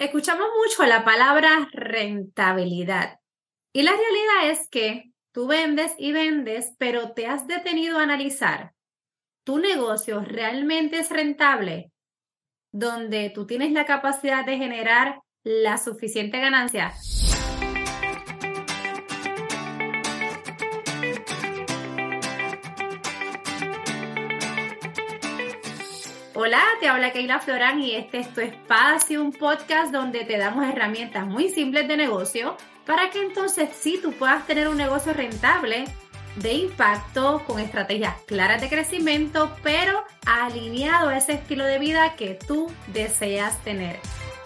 Escuchamos mucho la palabra rentabilidad y la realidad es que tú vendes y vendes, pero ¿te has detenido a analizar? ¿Tu negocio realmente es rentable? ¿Donde tú tienes la capacidad de generar la suficiente ganancia? Hola, te habla Keila Florán y este es tu espacio, un podcast donde te damos herramientas muy simples de negocio para que entonces sí tú puedas tener un negocio rentable, de impacto, con estrategias claras de crecimiento, pero alineado a ese estilo de vida que tú deseas tener.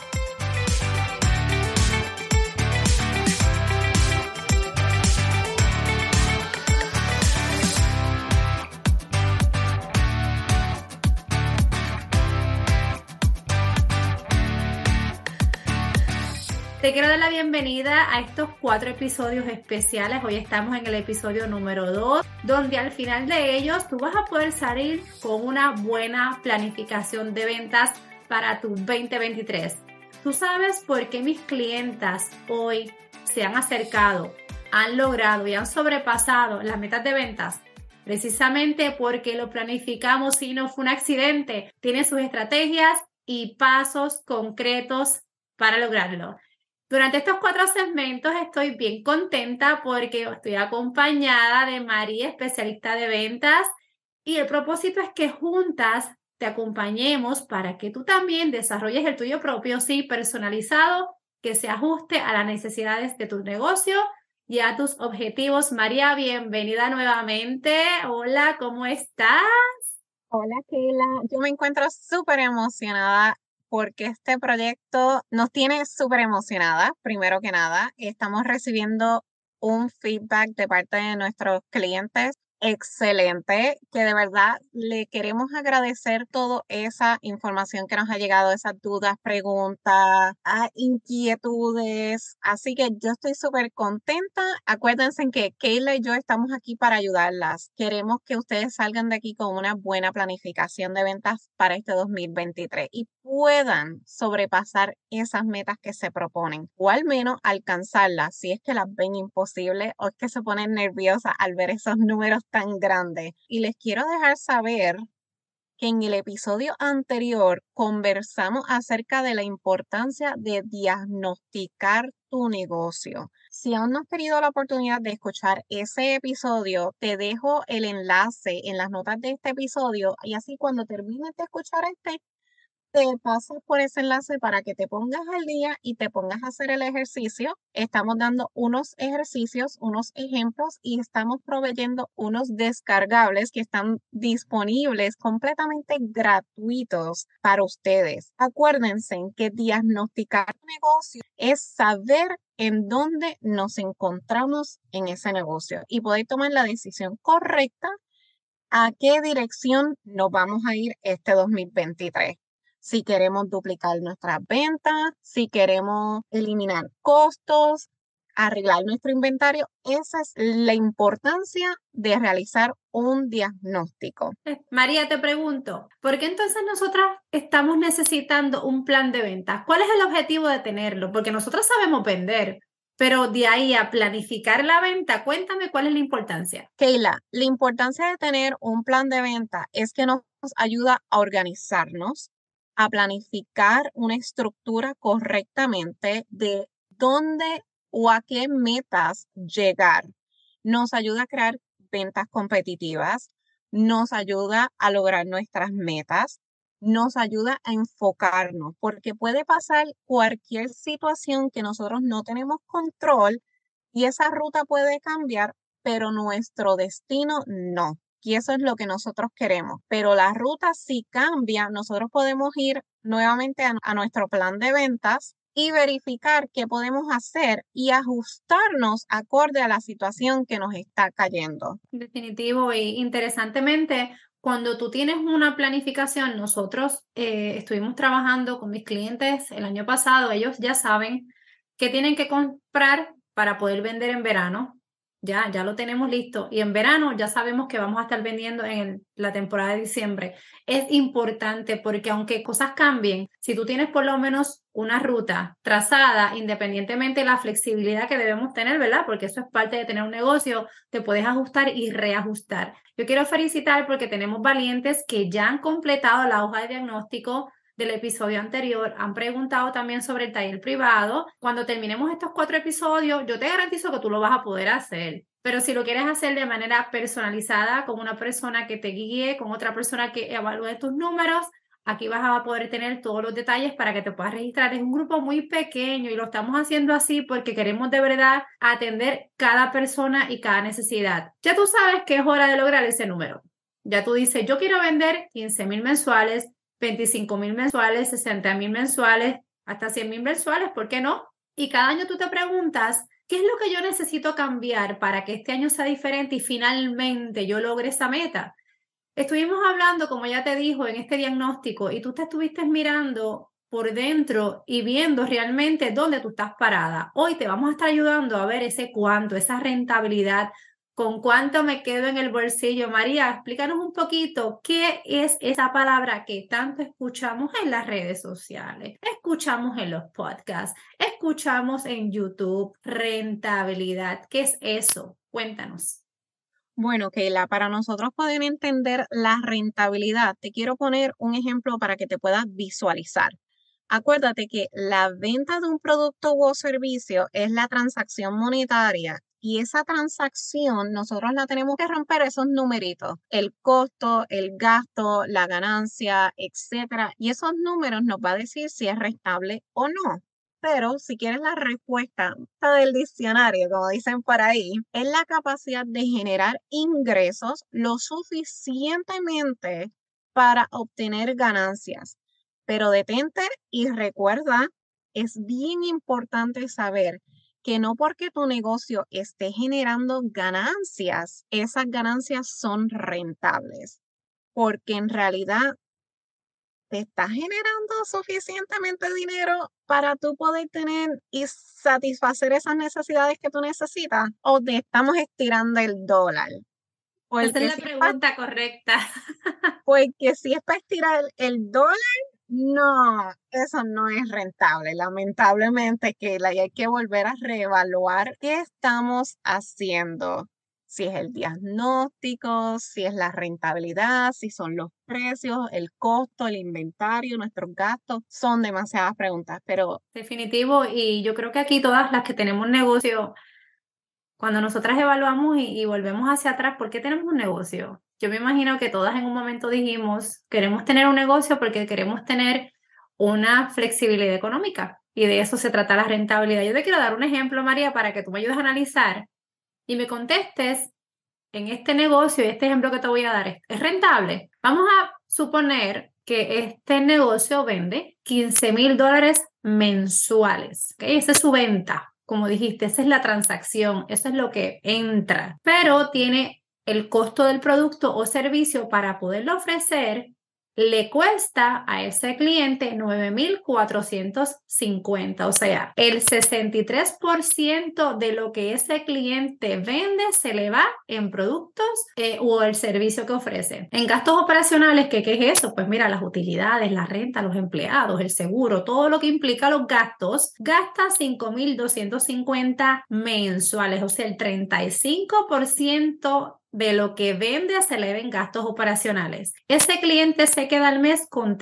Te quiero dar la bienvenida a estos 4 episodios especiales. Hoy estamos en el episodio número 2, donde al final de ellos tú vas a poder salir con una buena planificación de ventas para tu 2023. ¿Tú sabes por qué mis clientas hoy se han acercado, han logrado y han sobrepasado las metas de ventas? Precisamente porque lo planificamos y no fue un accidente. Tiene sus estrategias y pasos concretos para lograrlo. Durante estos 4 segmentos estoy bien contenta porque estoy acompañada de María, especialista de ventas, y el propósito es que juntas te acompañemos para que tú también desarrolles el tuyo propio, sí, personalizado, que se ajuste a las necesidades de tu negocio y a tus objetivos. María, bienvenida nuevamente. Hola, ¿cómo estás? Hola, Keila. Yo me encuentro súper emocionada porque este proyecto nos tiene súper emocionada. Primero que nada, estamos recibiendo un feedback de parte de nuestros clientes excelente, que de verdad le queremos agradecer toda esa información que nos ha llegado, esas dudas, preguntas, inquietudes. Así que yo estoy súper contenta. Acuérdense que Keila y yo estamos aquí para ayudarlas. Queremos que ustedes salgan de aquí con una buena planificación de ventas para este 2023 y puedan sobrepasar esas metas que se proponen o al menos alcanzarlas si es que las ven imposibles o es que se ponen nerviosas al ver esos números tan grandes. Y les quiero dejar saber que en el episodio anterior conversamos acerca de la importancia de diagnosticar tu negocio. Si aún no has tenido la oportunidad de escuchar ese episodio, te dejo el enlace en las notas de este episodio y así cuando termines de escuchar te pasas por ese enlace para que te pongas al día y te pongas a hacer el ejercicio. Estamos dando unos ejercicios, unos ejemplos y estamos proveyendo unos descargables que están disponibles completamente gratuitos para ustedes. Acuérdense que diagnosticar un negocio es saber en dónde nos encontramos en ese negocio y poder tomar la decisión correcta a qué dirección nos vamos a ir este 2023. Si queremos duplicar nuestras ventas, si queremos eliminar costos, arreglar nuestro inventario, esa es la importancia de realizar un diagnóstico. María, te pregunto, ¿por qué entonces nosotras estamos necesitando un plan de ventas? ¿Cuál es el objetivo de tenerlo? Porque nosotros sabemos vender, pero de ahí a planificar la venta, cuéntame cuál es la importancia. Keila, la importancia de tener un plan de venta es que nos ayuda a organizarnos, a planificar una estructura correctamente de dónde o a qué metas llegar. Nos ayuda a crear ventas competitivas, nos ayuda a lograr nuestras metas, nos ayuda a enfocarnos, porque puede pasar cualquier situación que nosotros no tenemos control y esa ruta puede cambiar, pero nuestro destino no. Y eso es lo que nosotros queremos. Pero la ruta si cambia, nosotros podemos ir nuevamente a nuestro plan de ventas y verificar qué podemos hacer y ajustarnos acorde a la situación que nos está cayendo. Definitivo y interesantemente, cuando tú tienes una planificación, nosotros estuvimos trabajando con mis clientes el año pasado, ellos ya saben que tienen que comprar para poder vender en verano. Ya lo tenemos listo. Y en verano ya sabemos que vamos a estar vendiendo en la temporada de diciembre. Es importante porque aunque cosas cambien, si tú tienes por lo menos una ruta trazada, independientemente de la flexibilidad que debemos tener, ¿verdad? Porque eso es parte de tener un negocio, te puedes ajustar y reajustar. Yo quiero felicitar porque tenemos valientes que ya han completado la hoja de diagnóstico del episodio anterior, han preguntado también sobre el taller privado. Cuando terminemos estos 4 episodios, yo te garantizo que tú lo vas a poder hacer. Pero si lo quieres hacer de manera personalizada, con una persona que te guíe, con otra persona que evalúe tus números, aquí vas a poder tener todos los detalles para que te puedas registrar. Es un grupo muy pequeño y lo estamos haciendo así porque queremos de verdad atender cada persona y cada necesidad. Ya tú sabes que es hora de lograr ese número. Ya tú dices, yo quiero vender 15,000 mensuales, 25,000 mensuales, 60,000 mensuales, hasta 100,000 mensuales, ¿por qué no? Y cada año tú te preguntas, ¿qué es lo que yo necesito cambiar para que este año sea diferente y finalmente yo logre esa meta? Estuvimos hablando, como ya te dijo, en este diagnóstico y tú te estuviste mirando por dentro y viendo realmente dónde tú estás parada. Hoy te vamos a estar ayudando a ver ese cuánto, esa rentabilidad, con cuánto me quedo en el bolsillo. María, explícanos un poquito qué es esa palabra que tanto escuchamos en las redes sociales, escuchamos en los podcasts, escuchamos en YouTube, rentabilidad. ¿Qué es eso? Cuéntanos. Bueno, Keila, para nosotros poder entender la rentabilidad, te quiero poner un ejemplo para que te puedas visualizar. Acuérdate que la venta de un producto o servicio es la transacción monetaria y esa transacción nosotros la tenemos que romper esos numeritos, el costo, el gasto, la ganancia, etcétera. Y esos números nos va a decir si es rentable o no. Pero si quieres la respuesta del diccionario, como dicen por ahí, es la capacidad de generar ingresos lo suficientemente para obtener ganancias. Pero detente y recuerda, es bien importante saber que no porque tu negocio esté generando ganancias, esas ganancias son rentables, porque en realidad te está generando suficientemente dinero para tú poder tener y satisfacer esas necesidades que tú necesitas, o te estamos estirando el dólar. Esa es Porque la si es para, pregunta correcta. porque si es para estirar el dólar, no, eso no es rentable. Lamentablemente, que hay que volver a reevaluar qué estamos haciendo. Si es el diagnóstico, si es la rentabilidad, si son los precios, el costo, el inventario, nuestros gastos. Son demasiadas preguntas, pero Definitivo, y yo creo que aquí todas las que tenemos negocio, cuando nosotras evaluamos y volvemos hacia atrás, ¿por qué tenemos un negocio? Yo me imagino que todas en un momento dijimos, queremos tener un negocio porque queremos tener una flexibilidad económica y de eso se trata la rentabilidad. Yo te quiero dar un ejemplo, María, para que tú me ayudes a analizar y me contestes en este negocio, y este ejemplo que te voy a dar es rentable. Vamos a suponer que este negocio vende $15,000 mensuales. ¿Ok? Esa es su venta. Como dijiste, esa es la transacción, eso es lo que entra, pero tiene el costo del producto o servicio para poderlo ofrecer. Le cuesta a ese cliente 9,450. O sea, el 63% de lo que ese cliente vende se le va en productos o el servicio que ofrece. En gastos operacionales, ¿qué es eso? Pues mira, las utilidades, la renta, los empleados, el seguro, todo lo que implica los gastos, gasta 5,250 mensuales. O sea, el 35% de lo que vende se le ven gastos operacionales. Ese cliente se queda al mes con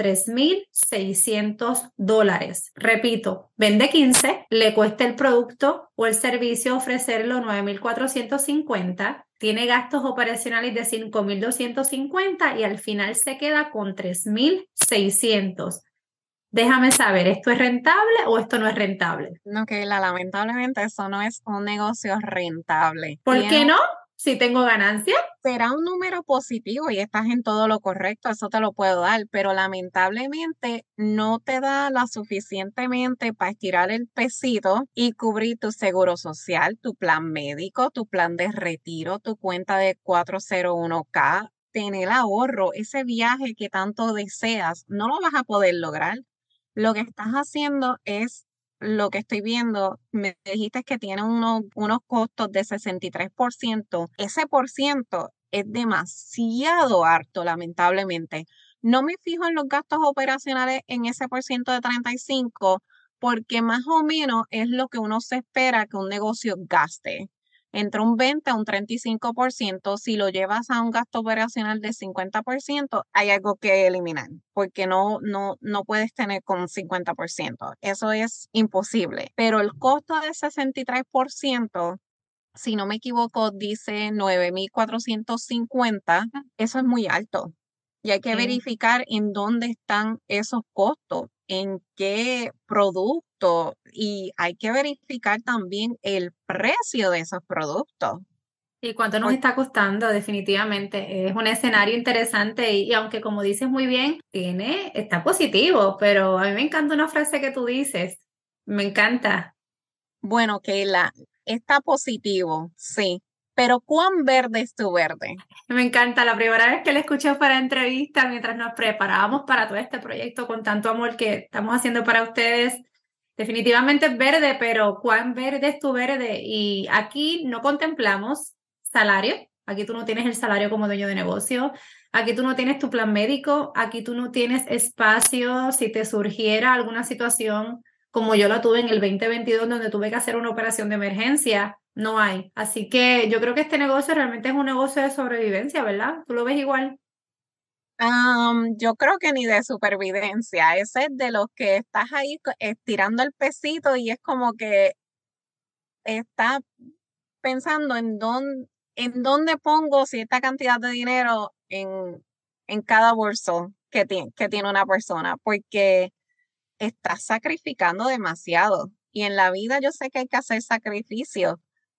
$3,600. Repito, vende 15, le cuesta el producto o el servicio ofrecerlo 9,450, tiene gastos operacionales de 5,250 y al final se queda con 3,600. Déjame saber, ¿esto es rentable o esto no es rentable? no, Keila, lamentablemente eso no es un negocio rentable. ¿Por qué no? Si tengo ganancia. Será un número positivo y estás en todo lo correcto, eso te lo puedo dar, pero lamentablemente no te da la suficientemente para estirar el pesito y cubrir tu seguro social, tu plan médico, tu plan de retiro, tu cuenta de 401k, tener ahorro, ese viaje que tanto deseas, no lo vas a poder lograr. Lo que estás haciendo es lo que estoy viendo, me dijiste que tiene unos costos de 63%. Ese por ciento es demasiado alto, lamentablemente. No me fijo en los gastos operacionales en ese por ciento de 35, porque más o menos es lo que uno se espera que un negocio gaste. Entre un 20 a un 35%, si lo llevas a un gasto operacional de 50%, hay algo que eliminar, porque no puedes tener con un 50%. Eso es imposible. Pero el costo de 63%, si no me equivoco, dice 9,450. Eso es muy alto. Y hay que Sí. verificar en dónde están esos costos, en qué producto, y hay que verificar también el precio de esos productos. ¿Y cuánto nos Por- está costando? Definitivamente. Es un escenario interesante y aunque como dices muy bien, está positivo, pero a mí me encanta una frase que tú dices. Me encanta. bueno, Keila, está positivo, sí, pero ¿cuán verde es tu verde? Me encanta. La primera vez que le escuché para entrevista mientras nos preparábamos para todo este proyecto con tanto amor que estamos haciendo para ustedes. Definitivamente es verde, pero ¿cuán verde es tu verde? Y aquí no contemplamos salario. Aquí tú no tienes el salario como dueño de negocio. Aquí tú no tienes tu plan médico. Aquí tú no tienes espacio si te surgiera alguna situación como yo la tuve en el 2022, donde tuve que hacer una operación de emergencia. No hay. Así que yo creo que este negocio realmente es un negocio de sobrevivencia, ¿verdad? ¿Tú lo ves igual? Yo creo que ni de supervivencia, ese es de los que estás ahí estirando el pesito y es como que estás pensando en dónde pongo cierta cantidad de dinero en cada bolso que tiene una persona, porque estás sacrificando demasiado. Y en la vida yo sé que hay que hacer sacrificios,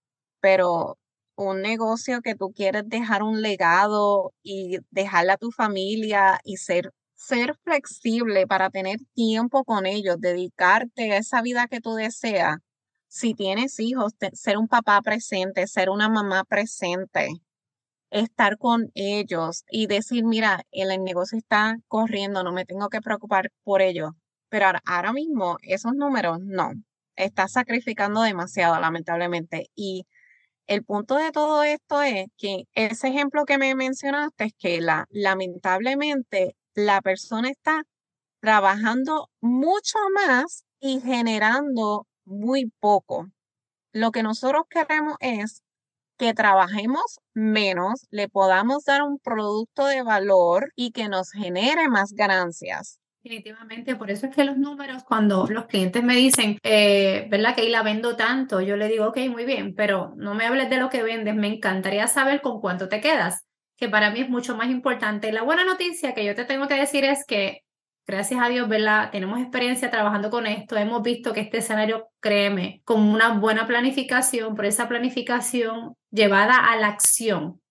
pero un negocio que tú quieres dejar un legado y dejarle a tu familia y ser flexible para tener tiempo con ellos, dedicarte a esa vida que tú deseas. Si tienes hijos, ser un papá presente, ser una mamá presente, estar con ellos y decir, mira, el negocio está corriendo, no me tengo que preocupar por ello. Pero ahora mismo esos números no, estás sacrificando demasiado, lamentablemente. Y el punto de todo esto es que ese ejemplo que me mencionaste es que lamentablemente la persona está trabajando mucho más y generando muy poco. Lo que nosotros queremos es que trabajemos menos, le podamos dar un producto de valor y que nos genere más ganancias. Definitivamente, por eso es que los números, cuando los clientes me dicen, ¿verdad? Que ahí la vendo tanto, yo le digo, ok, muy bien, pero no me hables de lo que vendes, me encantaría saber con cuánto te quedas, que para mí es mucho más importante. La buena noticia que yo te tengo que decir es que, gracias a Dios, ¿verdad? Tenemos experiencia trabajando con esto, hemos visto que este escenario, créeme, con una buena planificación, por esa planificación llevada a la acción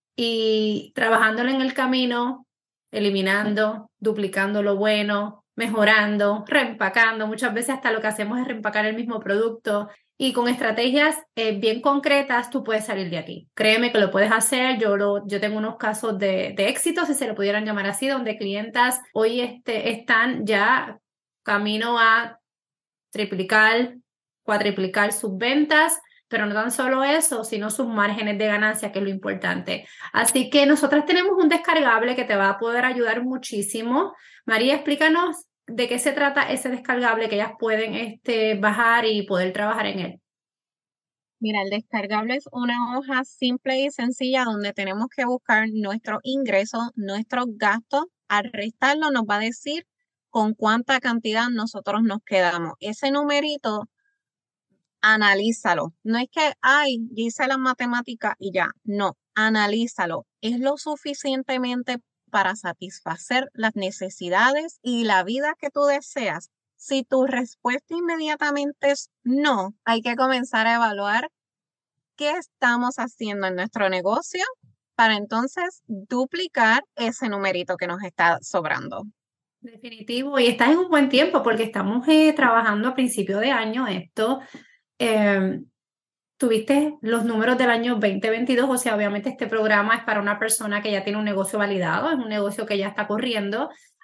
y trabajándolo en el camino eliminando, duplicando lo bueno, mejorando, reempacando. Muchas veces hasta lo que hacemos es reempacar el mismo producto y con estrategias bien concretas tú puedes salir de aquí. Créeme que lo puedes hacer. Yo tengo unos casos de éxito, si se lo pudieran llamar así, donde clientas hoy están ya camino a triplicar, cuatriplicar sus ventas, pero no tan solo eso, sino sus márgenes de ganancia, que es lo importante. Así que nosotras tenemos un descargable que te va a poder ayudar muchísimo. María, explícanos de qué se trata ese descargable que ellas pueden bajar y poder trabajar en él. Mira, el descargable es una hoja simple y sencilla donde tenemos que buscar nuestros ingresos, nuestros gastos. Al restarlo nos va a decir con cuánta cantidad nosotros nos quedamos. Ese numerito, analízalo. No es que, ay, yo hice las matemáticas y ya. No, analízalo. Es lo suficientemente para satisfacer las necesidades y la vida que tú deseas. Si tu respuesta inmediatamente es no, hay que comenzar a evaluar qué estamos haciendo en nuestro negocio para entonces duplicar ese numerito que nos está sobrando. Definitivo, y estás en un buen tiempo porque estamos trabajando a principio de año esto. eh, Tuviste los números del año 2022, o sea, obviamente este programa es para una persona que ya tiene un negocio validado, es un negocio que ya está corriendo.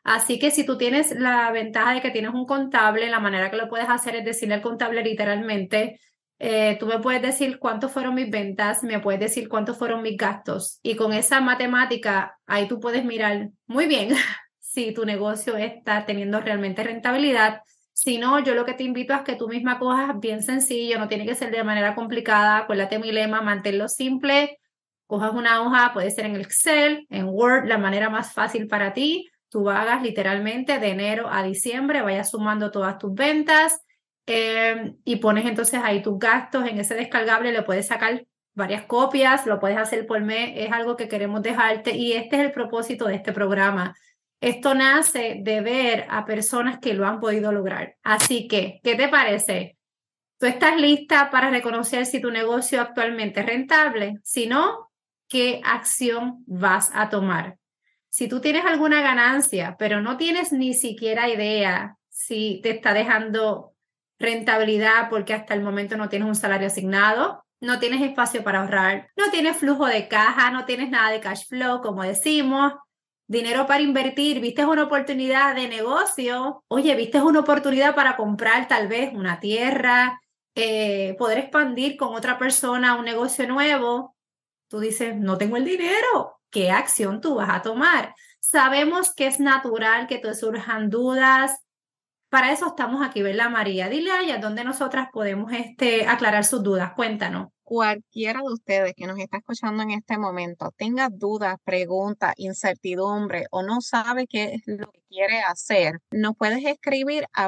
Así que si tú tienes la ventaja de que tienes un contable, la manera que lo puedes hacer es decirle al contable literalmente, tú me puedes decir cuántos fueron mis ventas, me puedes decir cuántos fueron mis gastos. Y con esa matemática, ahí tú puedes mirar muy bien si tu negocio está teniendo realmente rentabilidad. Si no, yo lo que te invito es que tú misma cojas bien sencillo, no tiene que ser de manera complicada. Acuérdate mi lema, manténlo simple. Cojas una hoja, puede ser en Excel, en Word, la manera más fácil para ti. Tú hagas literalmente de enero a diciembre, vayas sumando todas tus ventas y pones entonces ahí tus gastos. En ese descargable le puedes sacar varias copias, lo puedes hacer por mes, es algo que queremos dejarte y este es el propósito de este programa. Esto nace de ver a personas que lo han podido lograr. Así que, ¿qué te parece? ¿Tú estás lista para reconocer si tu negocio actualmente es rentable? Si no, ¿qué acción vas a tomar? Si tú tienes alguna ganancia, pero no tienes ni siquiera idea si te está dejando rentabilidad porque hasta el momento no tienes un salario asignado, no tienes espacio para ahorrar, no tienes flujo de caja, no tienes nada de cash flow, como decimos, dinero para invertir, viste una oportunidad de negocio, oye, viste una oportunidad para comprar tal vez una tierra, poder expandir con otra persona un negocio nuevo, tú dices, no tengo el dinero, ¿qué acción tú vas a tomar? Sabemos que es natural que te surjan dudas, para eso estamos aquí, ¿verdad, María? Dile a ella dónde nosotras podemos aclarar sus dudas, cuéntanos. Cualquiera de ustedes que nos está escuchando en este momento tenga dudas, preguntas, incertidumbre o no sabe qué es lo que quiere hacer, nos puedes escribir a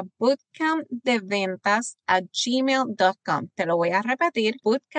bootcampdeventas@gmail.com. Te lo voy a repetir,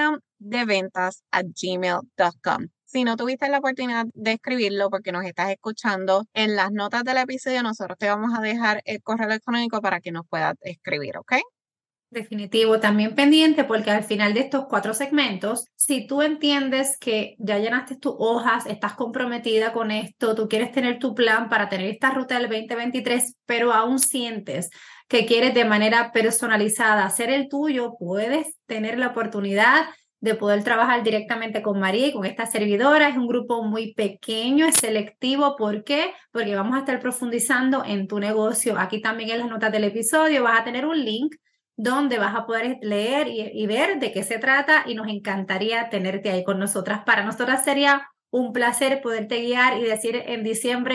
bootcampdeventas@gmail.com. Si no tuviste la oportunidad de escribirlo porque nos estás escuchando, en las notas del episodio nosotros te vamos a dejar el correo electrónico para que nos puedas escribir, ¿ok? Definitivo, también pendiente porque al final de estos 4 segmentos, si tú entiendes que ya llenaste tus hojas, estás comprometida con esto, tú quieres tener tu plan para tener esta ruta del 2023, pero aún sientes que quieres de manera personalizada hacer el tuyo, puedes tener la oportunidad de poder trabajar directamente con María y con esta servidora. Es un grupo muy pequeño, es selectivo. ¿Por qué? Porque vamos a estar profundizando en tu negocio. Aquí también en las notas del episodio vas a tener un link donde vas a poder leer y ver de qué se trata y nos encantaría tenerte ahí con nosotras. Para nosotras sería un placer poderte guiar y decir en diciembre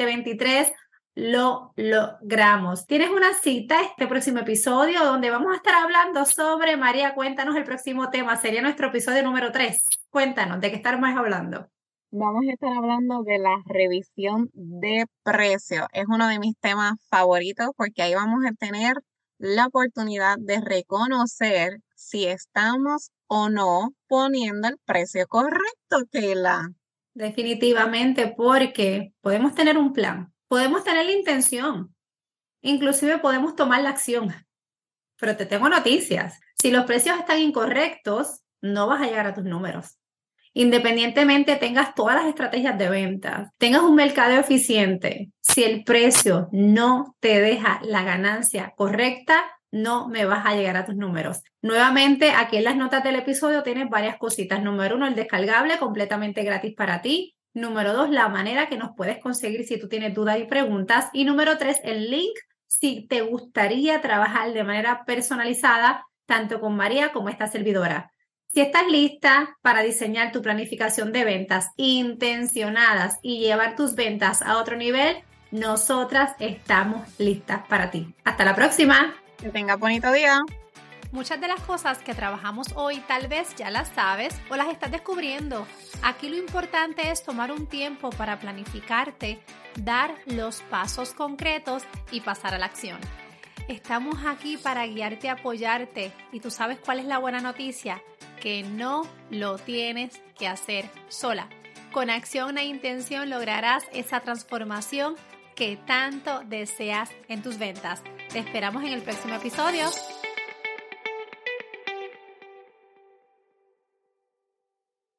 2023 lo logramos. Tienes una cita este próximo episodio donde vamos a estar hablando sobre, María, cuéntanos el próximo tema, sería nuestro episodio número 3. Cuéntanos, ¿de qué estaremos hablando? Vamos a estar hablando de la revisión de precios. Es uno de mis temas favoritos porque ahí vamos a tener la oportunidad de reconocer si estamos o no poniendo el precio correcto, Keila. Definitivamente, porque podemos tener un plan, podemos tener la intención, inclusive podemos tomar la acción, pero te tengo noticias. Si los precios están incorrectos, no vas a llegar a tus números. Independientemente tengas todas las estrategias de venta, tengas un mercado eficiente, si el precio no te deja la ganancia correcta, no me vas a llegar a tus números. Nuevamente, aquí en las notas del episodio tienes varias cositas. Número 1, el descargable completamente gratis para ti. Número 2, la manera que nos puedes conseguir si tú tienes dudas y preguntas. Y número 3, el link si te gustaría trabajar de manera personalizada, tanto con María como esta servidora. Si estás lista para diseñar tu planificación de ventas intencionadas y llevar tus ventas a otro nivel, nosotras estamos listas para ti. Hasta la próxima. Que tengas bonito día. Muchas de las cosas que trabajamos hoy tal vez ya las sabes o las estás descubriendo. Aquí lo importante es tomar un tiempo para planificarte, dar los pasos concretos y pasar a la acción. Estamos aquí para guiarte y apoyarte. Y tú sabes cuál es la buena noticia, que no lo tienes que hacer sola. Con acción e intención lograrás esa transformación que tanto deseas en tus ventas. Te esperamos en el próximo episodio.